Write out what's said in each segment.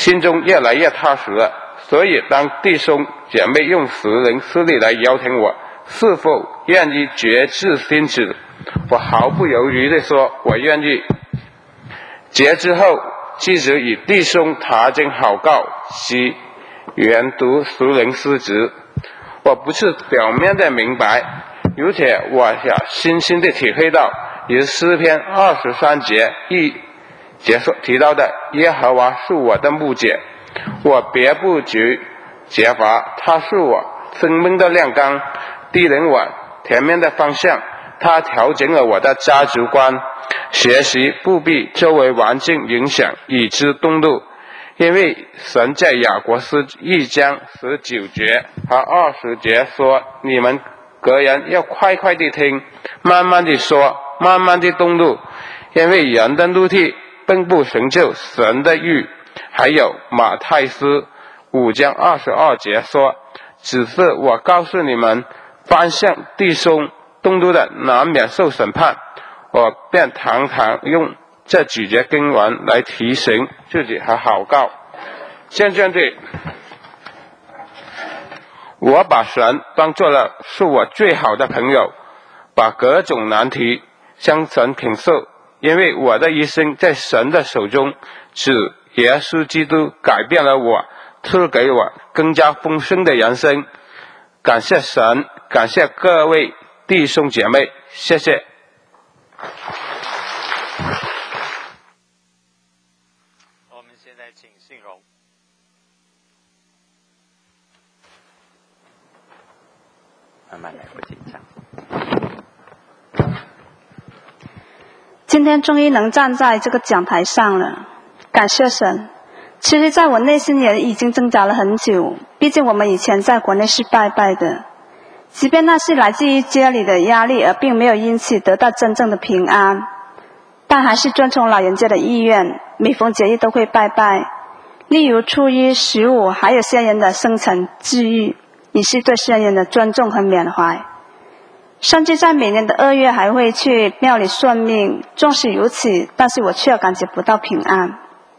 心中越来越踏实了。所以当弟兄姐妹用时人事力来邀请我是否愿意决志信主，我毫不犹豫地说我愿意。节之后继续与弟兄查经祷告及研读属灵诗词。我不是表面的明白，而且我要深深地体会到如诗篇23节1节所提到的，耶和华是我的牧者，我别不惧缺乏，他是我生命的亮光，指引我前面的方向，他调整了我的价值观，学习不被周围环境影响以致动怒。因为神在雅各书1章19节和20节说，你们个人要快快地听，慢慢地说，慢慢地动怒，因为人的怒气并不成就神的义。还有马太书5章22节说，只是我告诉你们，凡向弟兄动怒的，难免受审判。我便常常用这几节经文来提醒自己和祷告。渐渐地，我把神当作了是我最好的朋友，把各种难题向神倾诉，因为我的一生在神的手中，主耶稣基督改变了我，赐给我更加丰盛的人生。感谢神，感谢各位弟兄姐妹，谢谢。 我们现在请信荣。慢慢来，不紧张。 今天终于能站在这个讲台上了，感谢神。其实在我内心也已经挣扎了很久，毕竟我们以前在国内是拜拜的，即便那是来自于家里的压力，而并没有因此得到真正的平安，但还是遵从老人家的意愿，每逢节日都会拜拜，例如初一、15，还有先人的生辰治愈，以示对先人的尊重和缅怀。甚至在每年的2月还会去庙里算命，纵使如此，但是我却感觉不到平安。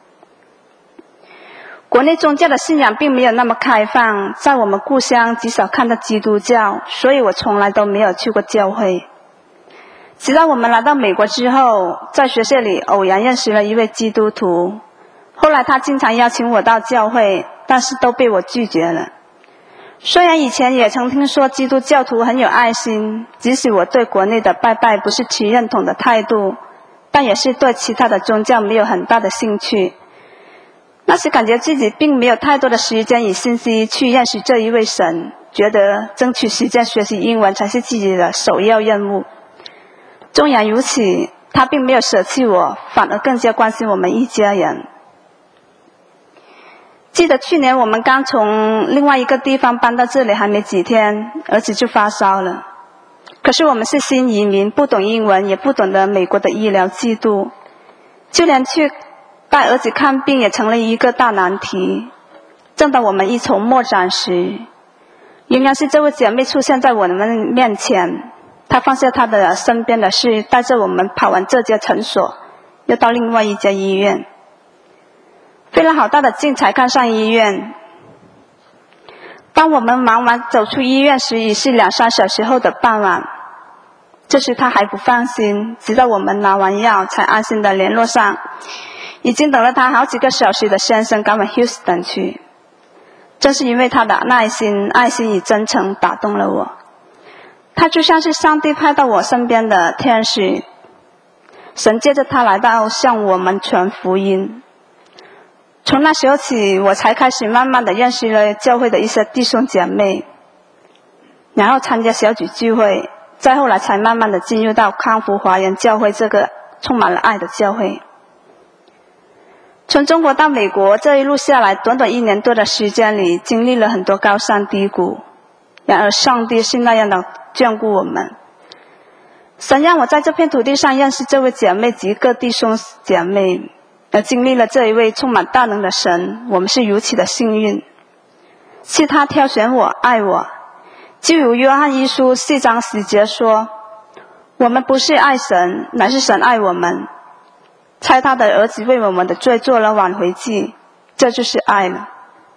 国内宗教的信仰并没有那么开放，在我们故乡极少看到基督教，所以我从来都没有去过教会。直到我们来到美国之后，在学校里偶然认识了一位基督徒，后来他经常邀请我到教会，但是都被我拒绝了。虽然以前也曾听说基督教徒很有爱心，即使我对国内的拜拜不是持认同的态度，但也是对其他的宗教没有很大的兴趣。那时感觉自己并没有太多的时间与信息去认识这一位神，觉得争取时间学习英文才是自己的首要任务。纵然如此，他并没有舍弃我，反而更加关心我们一家人。记得去年我们刚从另外一个地方搬到这里还没几天，儿子就发烧了。可是我们是新移民，不懂英文，也不懂得美国的医疗制度，就连去带儿子看病也成了一个大难题。正当我们一筹莫展时，仍然是这位姐妹出现在我们面前，她放下她的身边的事，带着我们跑完这家诊所，又到另外一家医院，费了好大的劲才看上医院。当我们忙完走出医院时，已是2-3小时后的傍晚。这时她还不放心，直到我们拿完药才安心的联络上已经等了她好几个小时的先生赶往 Houston 去。正是因为她的耐心、爱心与真诚打动了我，她就像是上帝派到我身边的天使，神借着她来到向我们传福音。从那时候起，我才开始慢慢的认识了教会的一些弟兄姐妹，然后参加小组聚会，再后来才慢慢的进入到康福华人教会这个充满了爱的教会。从中国到美国这一路下来，短短1年多的时间里，经历了很多高山低谷，然而上帝是那样的眷顾我们。神让我在这片土地上认识这位姐妹及各弟兄姐妹，而经历了这一位充满大能的神，我们是如此的幸运。是他挑选我、爱我，就如约翰一书4章10节说，我们不是爱神，乃是神爱我们，差他的儿子为我们的罪做了挽回祭， 这就是爱了。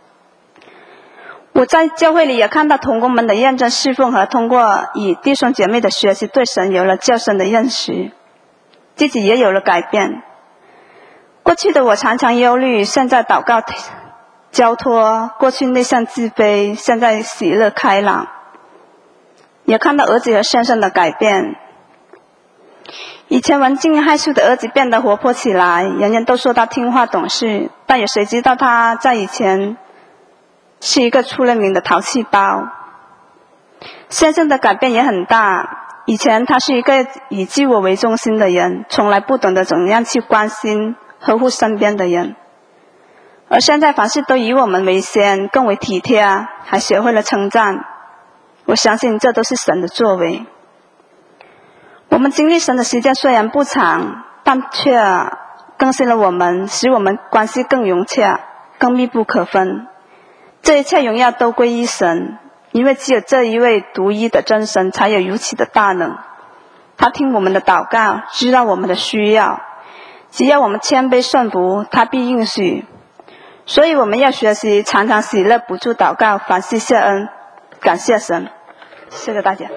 我在教会里也看到同工们的认真侍奉和通过与弟兄姐妹的学习，对神有了较深的认识，自己也有了改变。过去的我常常忧虑，现在祷告交托，过去内向自卑，现在喜乐开朗。也看到儿子和先生的改变，以前文静害羞的儿子变得活泼起来，人人都说他听话懂事，但有谁知道他在以前是一个出了名的淘气包。先生的改变也很大，以前他是一个以自我为中心的人，从来不懂得怎样去关心呵护身边的人，而现在凡事都以我们为先，更为体贴，还学会了称赞。我相信这都是神的作为。我们经历神的时间虽然不长，但却更新了我们，使我们关系更融洽，更密不可分。这一切荣耀都归于神，因为只有这一位独一的真神才有如此的大能。他听我们的祷告，知道我们的需要，只要我们谦卑顺服，他必应许。所以我们要学习常常喜乐，不住祷告，凡事谢恩，感谢神。谢谢大家。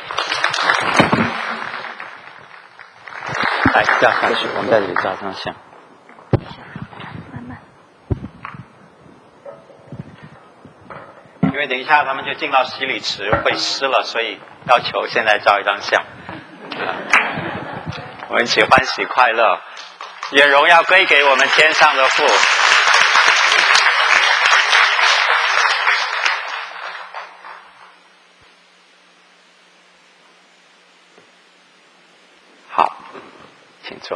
来，这样下去，我们在这里照张相。因为等一下他们就进到洗礼池会湿了，所以要求现在照一张相。我们一起欢喜快乐，愿荣耀归给我们天上的父。好，请坐。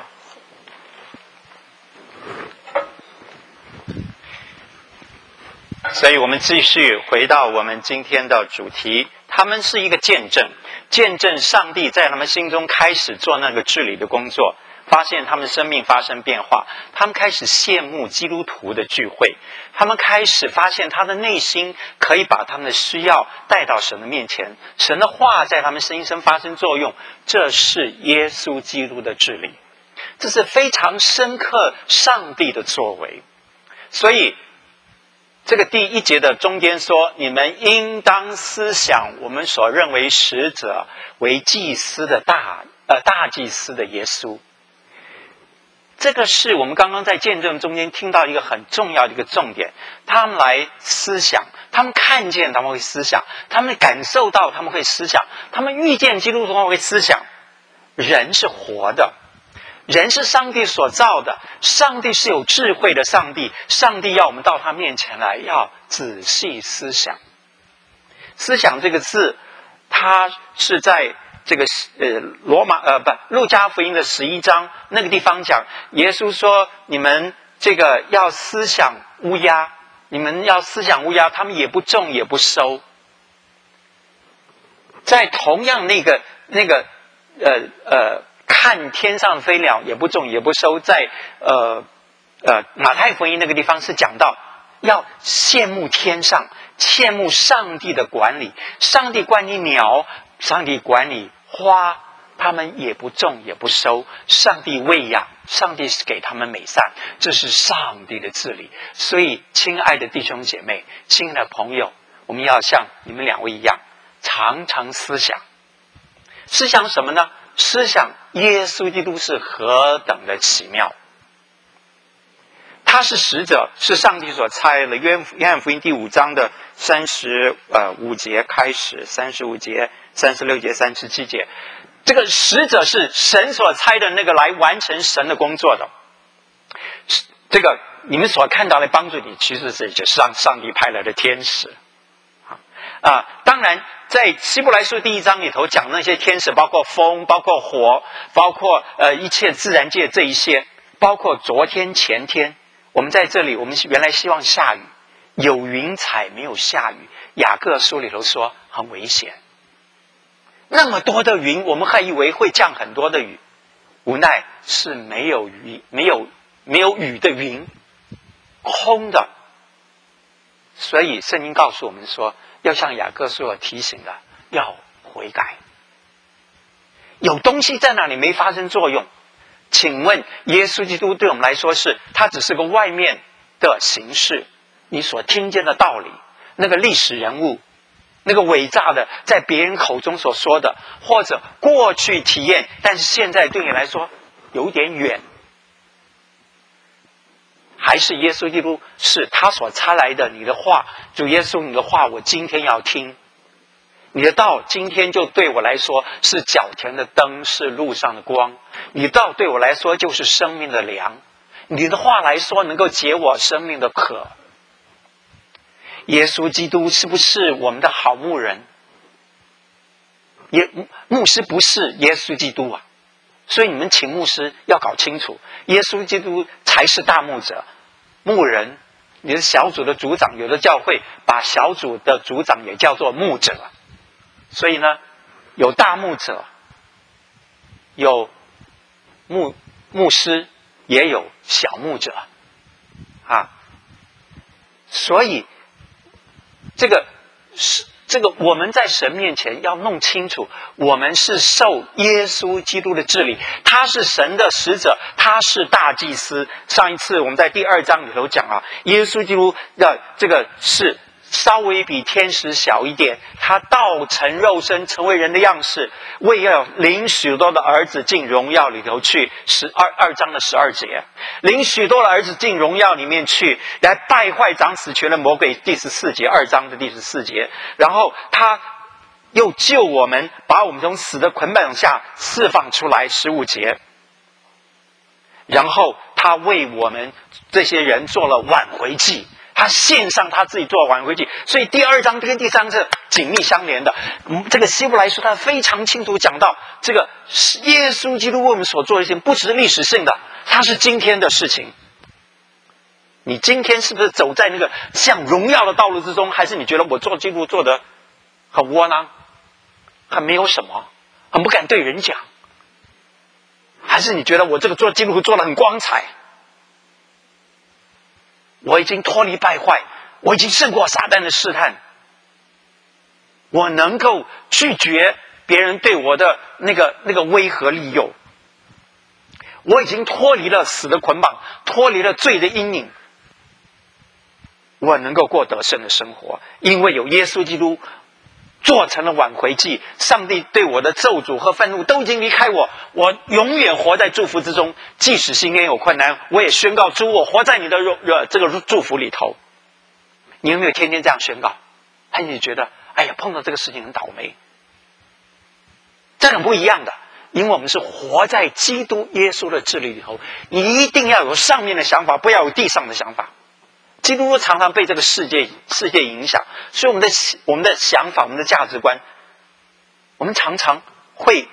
所以我们继续回到我们今天的主题，他们是一个见证，见证上帝在他们心中开始做那个治理的工作，发现他们生命发生变化，他们开始羡慕基督徒的聚会，他们开始发现他的内心可以把他们的需要带到神的面前，神的话在他们心中发生作用，这是耶稣基督的治理，这是非常深刻上帝的作为。所以这个第一节的中间说，你们应当思想我们所认为使者为祭司的大祭司的耶稣。这个是我们刚刚在见证中间听到一个很重要的一个重点，他们来思想，他们看见他们会思想，他们感受到他们会思想，他们遇见基督徒他们会思想。人是活的，人是上帝所造的，上帝是有智慧的上帝，上帝要我们到他面前来，要仔细思想。思想这个字，它是在这个路加福音的11章那个地方讲，耶稣说你们这个要思想乌鸦，你们要思想乌鸦，他们也不种也不收。在同样看天上飞鸟也不种也不收，在马太福音那个地方是讲到要羡慕天上，羡慕上帝的管理，上帝管理鸟，上帝管理花，他们也不种也不收，上帝喂养，上帝是给他们美善，这是上帝的治理。所以亲爱的弟兄姐妹，亲爱的朋友，我们要像你们两位一样，常常思想什么呢？思想耶稣基督是何等的奇妙，他是使者，是上帝所差的。约翰福音第5章的35节开始，35节、36节、37节，这个使者是神所差的那个来完成神的工作的。这个你们所看到的帮助你，其实是就是让上帝派来的天使。当然在希伯来书第1章里头讲那些天使，包括风，包括火，包括一切自然界这一些，包括昨天前天，我们在这里我们原来希望下雨，有云彩没有下雨，雅各书里头说很危险，那么多的云，我们还以为会降很多的雨，无奈是没有雨的云，空的。所以圣经告诉我们说，要像雅各书提醒的，要悔改。有东西在那里没发生作用，请问耶稣基督对我们来说他只是个外面的形式，你所听见的道理，那个历史人物，那个伟大的在别人口中所说的，或者过去体验，但是现在对你来说有点远，还是耶稣基督是他所差来的你的话，主耶稣，你的话我今天要听，你的道今天就对我来说是脚前的灯，是路上的光，你的道对我来说就是生命的粮，你的话来说能够解我生命的渴。耶稣基督是不是我们的好牧人？牧师不是耶稣基督啊，所以你们请牧师要搞清楚，耶稣基督才是大牧者。牧人，你的小组的组长，有的教会把小组的组长也叫做牧者，所以呢，有大牧者，有牧师，也有小牧者啊。所以这个我们在神面前要弄清楚，我们是受耶稣基督的治理，他是神的使者，他是大祭司。上一次我们在第2章里头讲啊，耶稣基督的这个是稍微比天使小一点，他道成肉身，成为人的样式，为要领许多的儿子进荣耀里头去。2章的12节，领许多的儿子进荣耀里面去，来败坏掌死权的魔鬼。第14节，2章的第14节，然后他又救我们，把我们从死的捆绑下释放出来。15节，然后他为我们这些人做了挽回祭，他献上他自己做挽回祭。所以第2章跟第3章是紧密相连的。这个希伯来书他非常清楚讲到，这个耶稣基督为我们所做的事情不只是历史性的，它是今天的事情。你今天是不是走在那个向荣耀的道路之中，还是你觉得我做基督做得很窝囊，很没有什么，很不敢对人讲？还是你觉得我这个做基督徒做得很光彩，我已经脱离败坏，我已经胜过撒旦的试探，我能够拒绝别人对我的那个威吓利诱，我已经脱离了死的捆绑，脱离了罪的阴影，我能够过得胜的生活，因为有耶稣基督做成了挽回祭。上帝对我的咒诅和愤怒都已经离开我，我永远活在祝福之中。即使今天有困难，我也宣告主，我活在你的这个祝福里头。你有没有天天这样宣告？还是你觉得哎呀碰到这个事情很倒霉？这很不一样的，因为我们是活在基督耶稣的治理里头。你一定要有上面的想法，不要有地上的想法。基督徒常常被这个世界影响，所以我们的想法，我们的价值观，我们常常会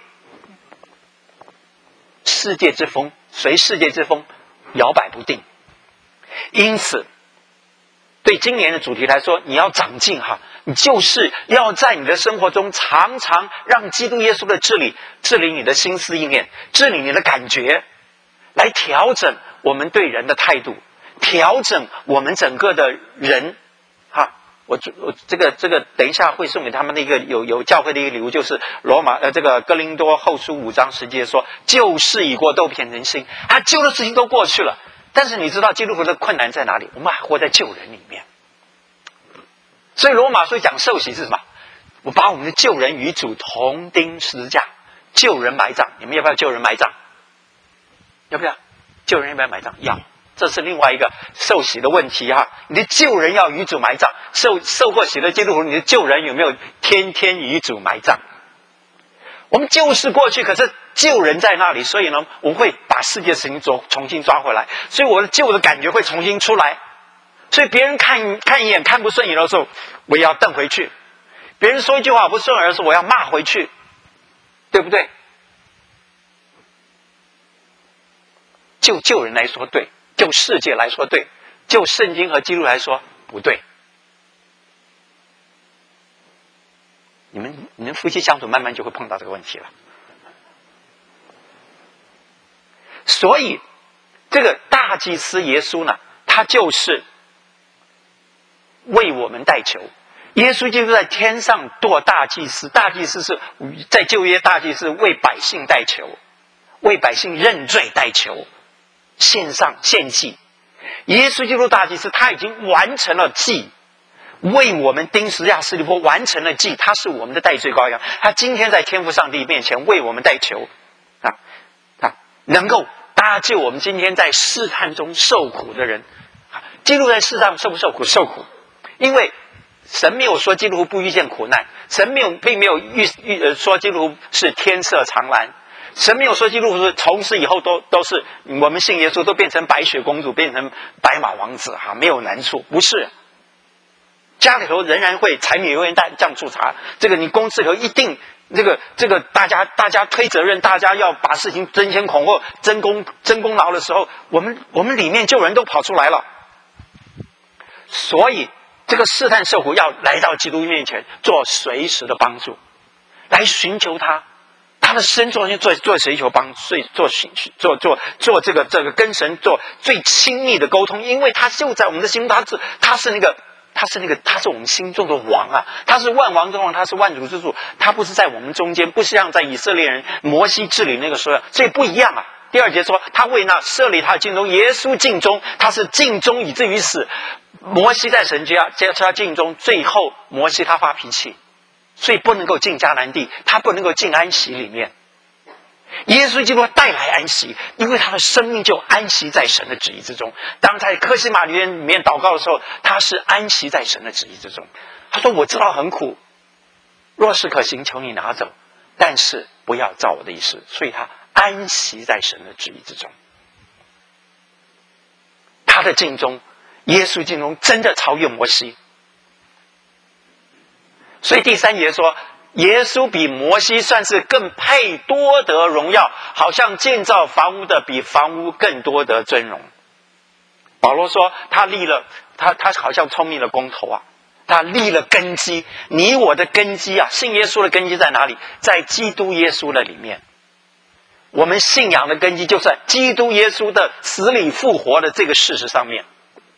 随世界之风摇摆不定。因此对今年的主题来说，你要长进哈，你就是要在你的生活中常常让基督耶稣的治理你的心思意念，治理你的感觉，来调整我们对人的态度，调整我们整个的人哈。我这个等一下会送给他们的一个有教会的一个礼物，就是这个哥林多后书5章10节说，旧事已过，都变成新。旧的事情都过去了，但是你知道基督徒的困难在哪里？我们还活在旧人里面。所以罗马书讲受洗是什么？我把我们的旧人与主同钉十字架，旧人埋葬。你们要不要旧人埋葬？要不要？旧人要不要埋葬？要。这是另外一个受洗的问题哈。你的旧人要与主埋葬，受过洗的基督徒，你的旧人有没有天天与主埋葬？我们旧事过去，可是旧人在那里，所以呢，我们会把世界事情重新抓回来，所以我的旧的感觉会重新出来。所以别人看一眼看不顺眼的时候，我也要瞪回去；别人说一句话不顺耳的时候，我要骂回去，对不对？就旧人来说对，就世界来说对，就圣经和基督来说不对。你们夫妻相处慢慢就会碰到这个问题了。所以这个大祭司耶稣呢，他就是为我们代求。耶稣基督在天上做大祭司，大祭司是在旧约，大祭司为百姓代求，为百姓认罪代求，献祭。 耶稣基督大祭司他已经完成了祭，为我们钉十字架死里复活完成了祭，他是我们的代罪羔羊，他今天在天父上帝面前为我们代求能够搭救我们今天在试探中受苦的人。基督在世上受不受苦？受苦，因为神没有说基督徒不遇见苦难，神并没有说基督徒是天色常蓝，神没有说基督徒从此以后都是我们信耶稣都变成白雪公主，变成白马王子没有难处，不是。家里头仍然会柴米油盐酱醋茶，这个你公司里头一定这个大家推责任，大家要把事情争先恐后争功劳的时候，我们里面救人都跑出来了。所以这个试探受苦要来到基督面前做随时的帮助，来寻求他的身做寻求帮助，做这个跟神做最亲密的沟通，因为他就在我们的心中，他是我们心中的王啊，他是万王之王，他是万主之主，他不是在我们中间，不像在以色列人摩西治理那个时候，所以不一样啊。第二节说他为那设立他的尽忠，耶稣尽忠，他是尽忠以至于死。摩西在神家他尽忠，最后摩西他发脾气，所以不能够进迦南地，他不能够进安息里面。耶稣基督带来安息，因为他的生命就安息在神的旨意之中。当在客西马尼园里面祷告的时候，他是安息在神的旨意之中。他说我知道很苦，若是可行，求你拿走，但是不要照我的意思。所以他安息在神的旨意之中。他的尽忠，耶稣尽忠真的超越摩西。所以第3节说耶稣比摩西算是更配多得荣耀，好像建造房屋的比房屋更多得尊荣。保罗说他好像聪明的工头啊，他立了根基。你我的根基啊，信耶稣的根基在哪里？在基督耶稣的里面。我们信仰的根基就在基督耶稣的死里复活的这个事实上面。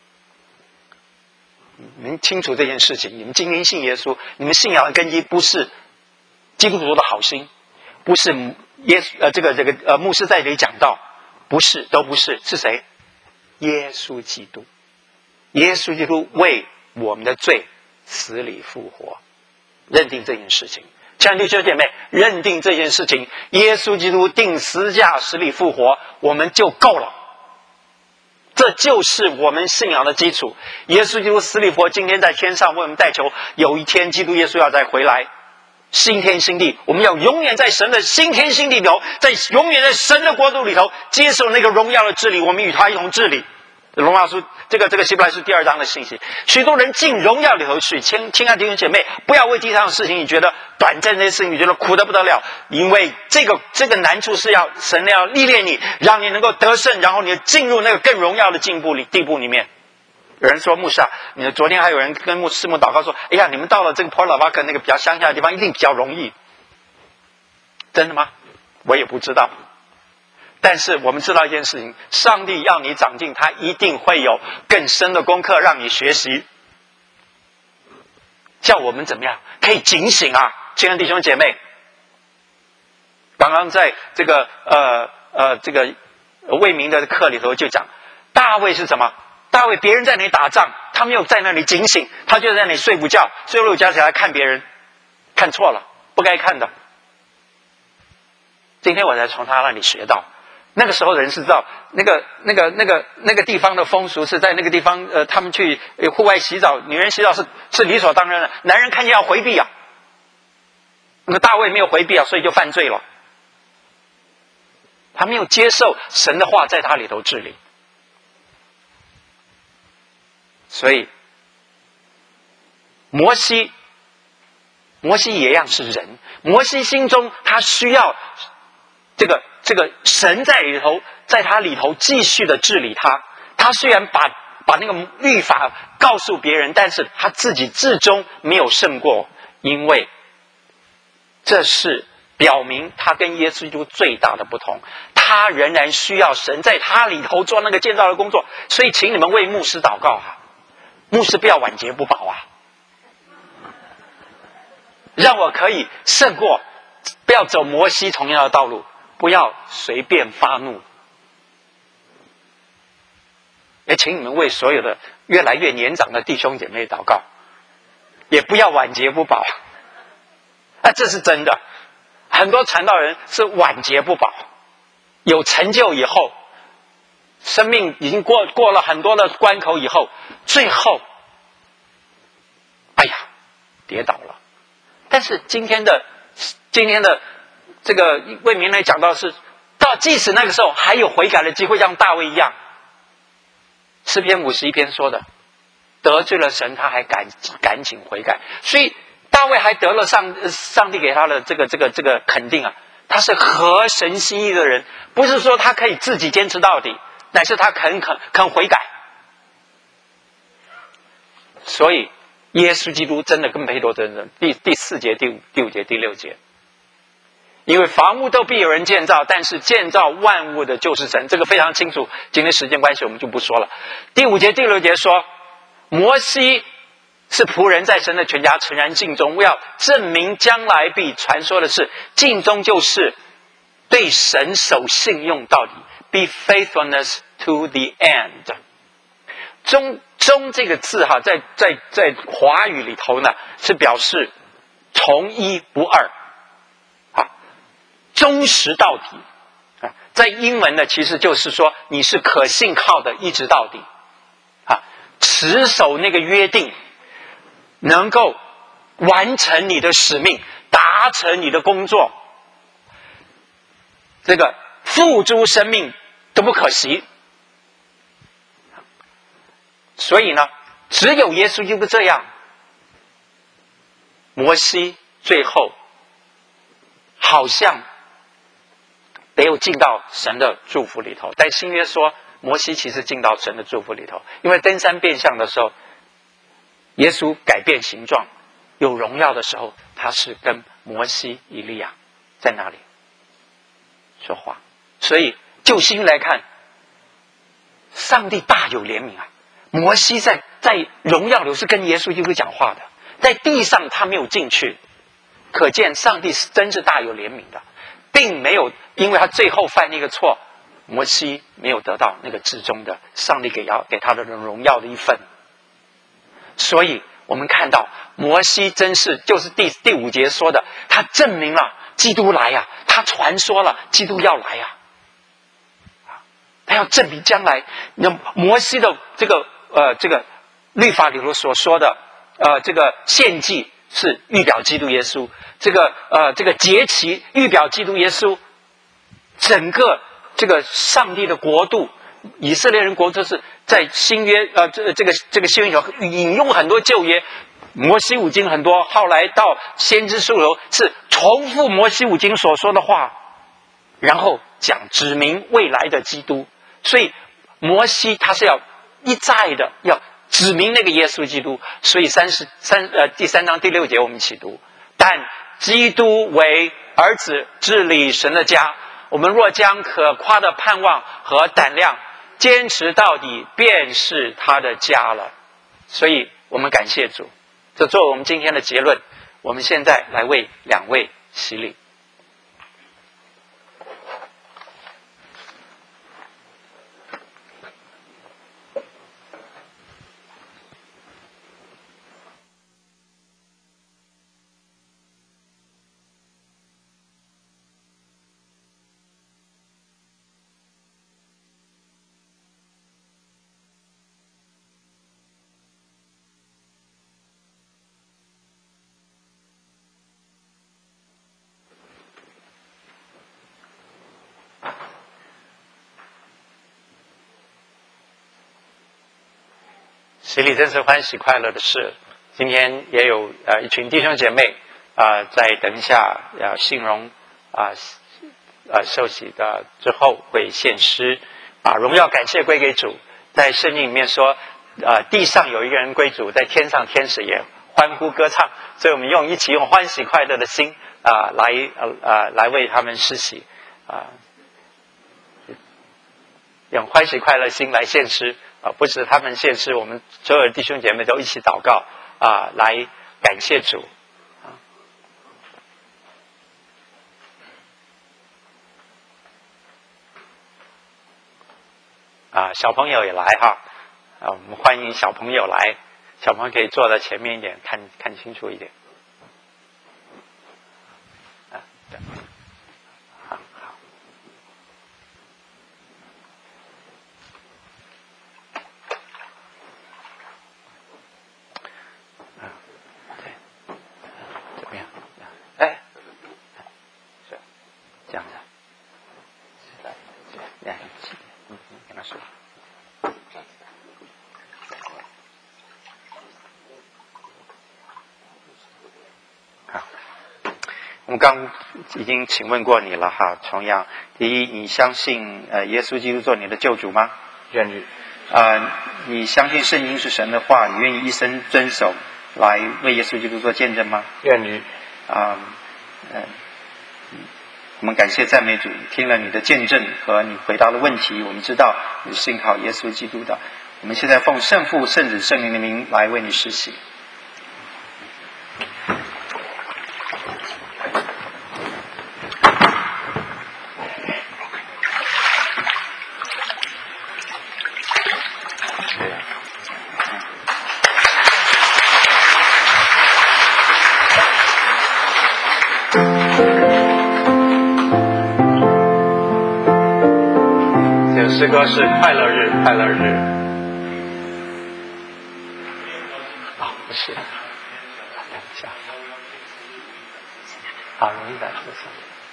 你们清楚这件事情，你们今天信耶稣，你们信仰的根基不是基督徒的好心，不是牧师在这里讲道，不是，都不是，是谁？耶稣基督。耶稣基督为我们的罪死里复活，认定这件事情。亲爱的弟兄姐妹，认定这件事情，耶稣基督定十字架死里复活，我们就够了。这就是我们信仰的基础。耶稣基督死里复活，今天在天上为我们代求，有一天基督耶稣要再回来，新天新地，我们要永远在神的新天新地里头，永远在神的国度里头接受那个荣耀的治理，我们与他一同治理。罗马书这个希伯来书2章的信息，许多人进荣耀里头去。亲爱的弟兄姐妹，不要为地上的事情你觉得短暂，这些事情你觉得苦得不得了，因为这个难处是神要历练你，让你能够得胜，然后你进入那个更荣耀的地步里面。有人说牧师啊，昨天还有人跟师母祷告说，哎呀，你们到了这个普尔瓦克那个比较乡下的地方一定比较容易。真的吗？我也不知道。但是我们知道一件事情，上帝要你长进，他一定会有更深的功课让你学习，叫我们怎么样可以警醒啊。亲爱的弟兄姐妹，刚刚在这个魏明的课里头就讲，大卫是什么？大卫别人在那里打仗，他没有在那里警醒，他就在那里睡午觉起来看别人，看错了，不该看的。今天我才从他那里学到，那个时候的人是知道那个地方的风俗是在那个地方，他们去户外洗澡，女人洗澡是理所当然的，男人看见要回避啊。那个大卫没有回避啊，所以就犯罪了。他没有接受神的话在他里头治理，所以摩西也一样是人，摩西心中他需要这个神在里头，在他里头继续的治理他。他虽然把那个律法告诉别人，但是他自己至终没有胜过，因为这是表明他跟耶稣基督最大的不同。他仍然需要神在他里头做那个建造的工作，所以请你们为牧师祷告啊，牧师不要晚节不保啊，让我可以胜过，不要走摩西同样的道路，不要随便发怒。 也请你们为所有的越来越年长的弟兄姐妹祷告，也不要晚节不保。这是真的，很多传道人是晚节不保，有成就以后，生命已经过了很多的关口以后，最后，哎呀，跌倒了。但是今天的这个为民来讲到是，到即使那个时候还有悔改的机会，像大卫一样。诗篇51篇说的，得罪了神，他还赶紧悔改，所以大卫还得了上帝给他的这个肯定啊，他是合神心意的人，不是说他可以自己坚持到底，乃是他肯悔改。所以耶稣基督真的跟裴多真的第4节、第5节、第6节，因为房屋都必有人建造，但是建造万物的就是神，这个非常清楚。今天时间关系我们就不说了。第5节、第6节说，摩西是仆人，在神的全家诚然尽忠，为要证明将来必传说的事。尽忠就是对神守信用到底 ，be faithfulness to the end。忠这个字哈，在华语里头呢，是表示从一不二，忠实到底啊。在英文呢，其实就是说你是可信靠的，一直到底啊，持守那个约定，能够完成你的使命，达成你的工作，这个付诸生命都不可惜。所以呢，只有耶稣基督这样。摩西最后好像没有进到神的祝福里头，但新约说摩西其实进到神的祝福里头，因为登山变像的时候，耶稣改变形状有荣耀的时候，他是跟摩西以利亚在那里说话。所以就新来看，上帝大有怜悯啊。摩西在荣耀里是跟耶稣基督讲话的，在地上他没有进去，可见上帝是真是大有怜悯的，并没有因为他最后犯那个错，摩西没有得到那个至终的上帝给他的荣耀的一份。所以我们看到摩西真是就是第5节说的，他证明了基督来呀，他传说了基督要来呀，他要证明将来。摩西的这个律法里头所说的这个献祭是预表基督耶稣，这个节期预表基督耶稣，整个这个上帝的国度，以色列人国度是在新约这个新约有引用很多旧约，摩西五经很多，后来到先知书楼是重复摩西五经所说的话，然后讲指明未来的基督。所以摩西他是要一再的要指明那个耶稣基督，所以第3章第6节我们一起读，但基督为儿子治理神的家，我们若将可夸的盼望和胆量坚持到底，便是他的家了。所以我们感谢主，这作为我们今天的结论。我们现在来为2位洗礼。洗礼真是欢喜快乐的事。今天也有一群弟兄姐妹在等一下信荣受洗的之后会献诗荣耀感谢归给主。在圣经里面说地上有一个人归主，在天上天使也欢呼歌唱，所以我们一起用欢喜快乐的心来为他们施洗用欢喜快乐心来献诗不止他们献诗，我们所有的弟兄姐妹都一起祷告来感谢主小朋友也来我们欢迎小朋友来，小朋友可以坐在前面一点，看清楚一点。对，好。对，怎么样？哎，是这样子。来，跟他说。好，我们刚已经请问过你了哈，重阳。第一，你相信耶稣基督做你的救主吗？ 愿意。 你相信圣经是神的话，你愿意一生遵守来为耶稣基督做见证吗？ 愿意。 我们感谢赞美主，听了你的见证和你回答的问题，我们知道你是信靠耶稣基督的。我们现在奉圣父、圣子、圣灵的名来为你施洗。诗歌是快乐日，快乐日。不是，等一下，好，容易在这上。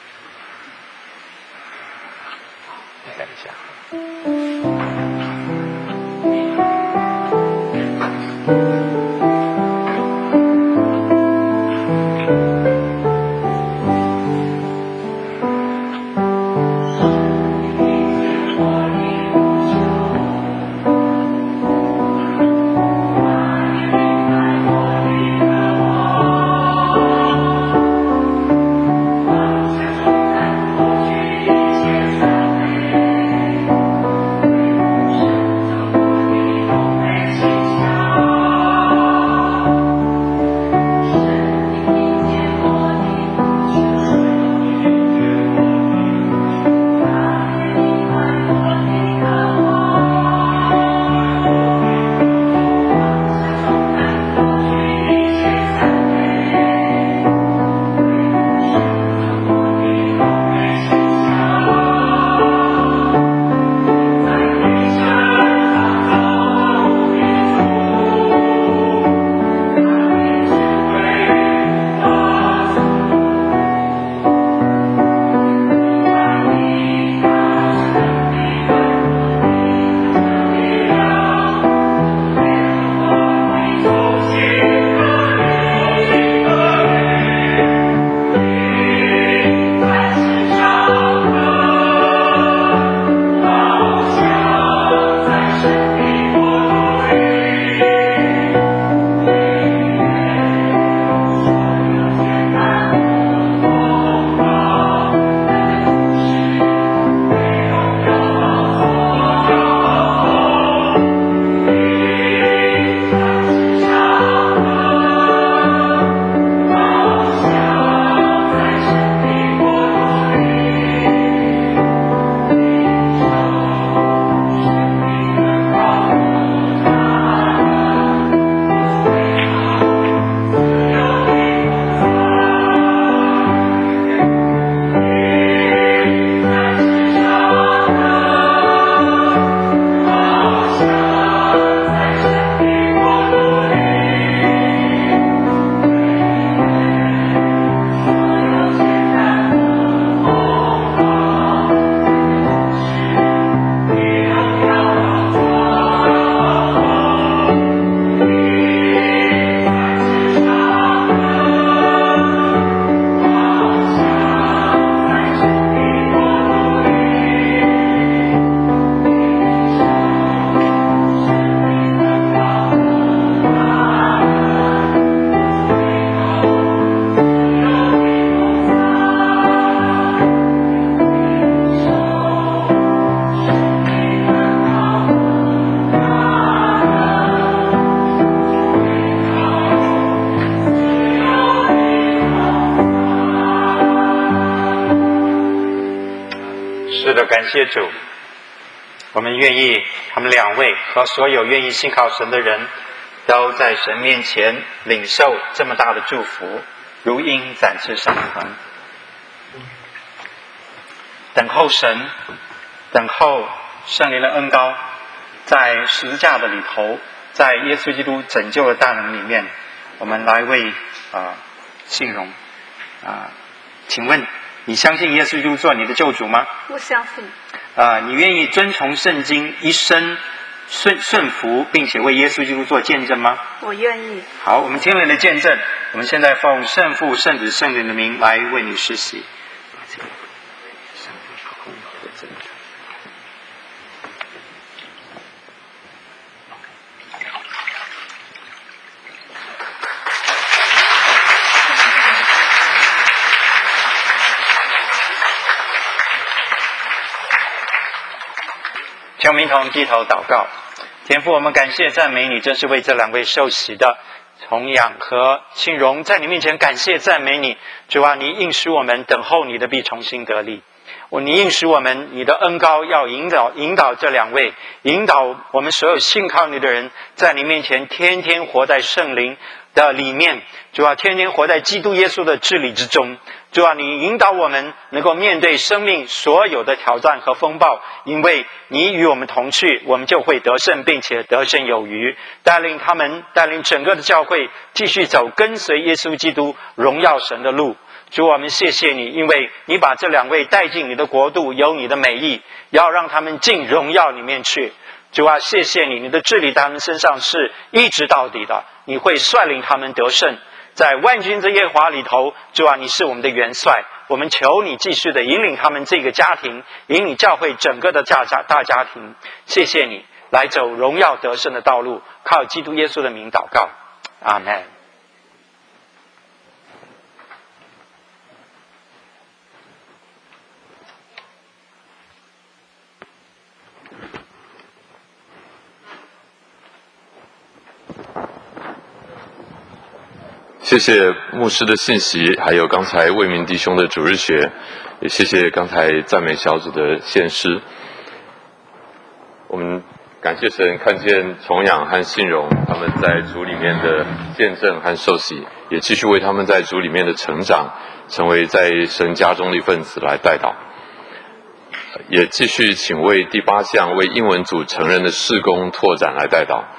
等一下。是的，感谢主。 我们愿意他们两位和所有愿意信靠神的人，都在神面前领受这么大的祝福，如鹰展翅上腾，等候神，等候圣灵的恩膏，在十字架的里头，在耶稣基督拯救的大能里面，我们来为信荣请问你相信耶稣基督做你的救主吗？ 我相信。 你愿意遵从圣经，一生顺服，并且为耶稣基督做见证吗？ 我愿意。 好，我们听了你的见证，我们现在奉圣父、圣子、圣灵的名来为你施洗。求明同低头祷告。天父，我们感谢赞美你，真是为这两位受洗的重养和庆荣，在你面前感谢赞美你。主啊，你应许我们等候你的必重新得力。你应许我们，你的恩膏要引导这两位，引导我们所有信靠你的人，在你面前天天活在圣灵的里面。主啊，天天活在基督耶稣的治理之中。主啊，你引导我们能够面对生命所有的挑战和风暴，因为你与我们同去，我们就会得胜，并且得胜有余。带领整个的教会继续走跟随耶稣基督荣耀神的路。主，我们谢谢你，因为你把这两位带进你的国度，有你的美意，要让他们进荣耀里面去。主啊，谢谢你，你的治理在他们身上是一直到底的，你会率领他们得胜。在万军之耶和华里头，主啊，你是我们的元帅，我们求你继续的引领他们这个家庭，引领教会整个的大家庭。谢谢你，来走荣耀得胜的道路，靠基督耶稣的名祷告，阿们。 谢谢牧师的信息，还有刚才魏明弟兄的主日学，也谢谢刚才赞美小组的献诗。我们感谢神，看见重养和信荣他们在主里面的见证和受洗，也继续为他们在主里面的成长，成为在神家中的一份子来代祷。也继续请为第8项为英文组成人的事工拓展来代祷。